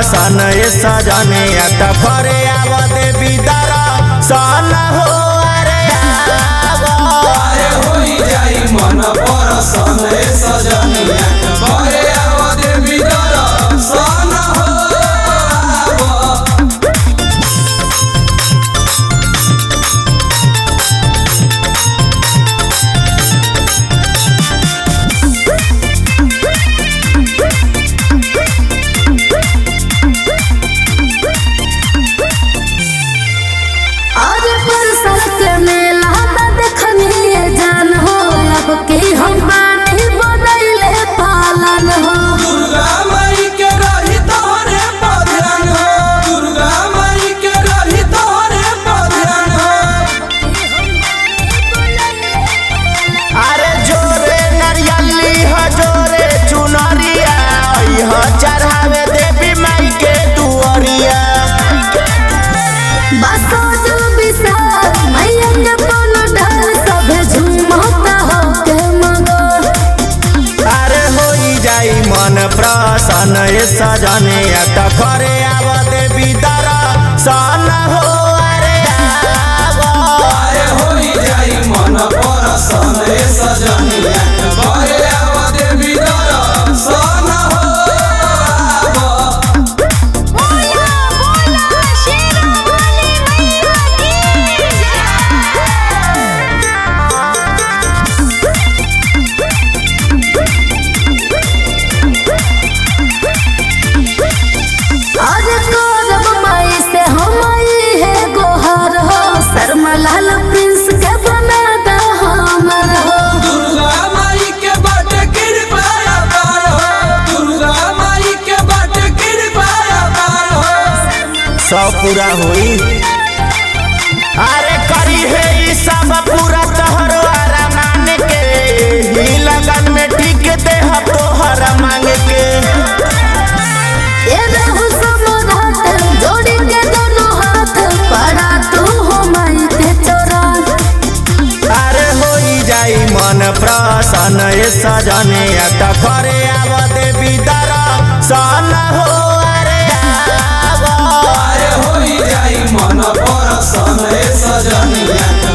प्रसन्न सजने त करे आव देवी दर्शन हो अरे होई जाई मन प्रसन्न सजने त करे आव देवी दर्शन हो चढ़ावे देवी माई के दुआरिया अरे होई जाई मन प्रसन्न सजने त करे आव देवी दर्शन हो अरे होई जाई मन प्रसन्न सजने त करे आव देवी दर्शन हो लाल प्रिंस के बना दा हमर हो दुर्गा माई के बाटे कृपा अपार हो दुर्गा माई के बाटे कृपा अपार हो सब पूरा होई अरे करी है ई सब पूरा तोहर अरमान के ही लगन में टिक दे हम तोहर मांग के ए रहु समोधात जोड़ी के दोनों हाथ पड़ा तू हो माई के चरण अरे होई जाई मन प्रसन्न सजने त करे आव देवी दर्शन हो अरे होई जाई मन प्रसन्न सजने